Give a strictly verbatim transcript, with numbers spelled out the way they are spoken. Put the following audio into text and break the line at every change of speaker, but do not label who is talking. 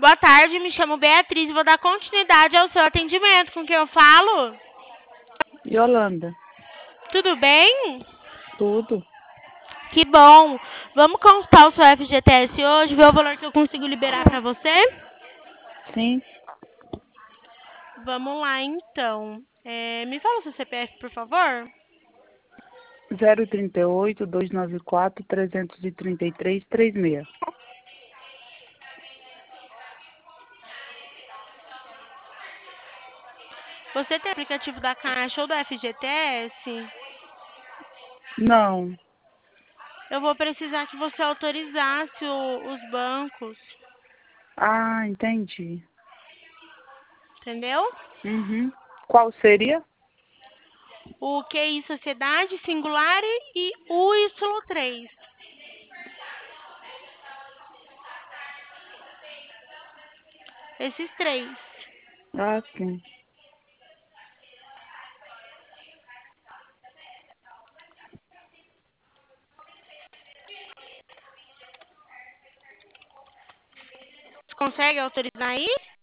Boa tarde, me chamo Beatriz e vou dar continuidade ao seu atendimento. Com quem eu falo?
Yolanda.
Tudo bem?
Tudo.
Que bom. Vamos consultar o seu F G T S hoje, ver o valor que eu consigo liberar para você?
Sim.
Vamos lá, então. É, me fala o seu C P F, por favor.
zero trinta e oito, duzentos e noventa e quatro, trezentos e trinta e três, trinta e seis.
Você tem aplicativo da Caixa ou do F G T S?
Não.
Eu vou precisar que você autorizasse o- os bancos,
Ah, entendi.
entendeu?
Uhum. Qual seria?
O Q I Sociedade, Singular e o Y três. Esses três.
Ah, sim.
Você consegue autorizar aí?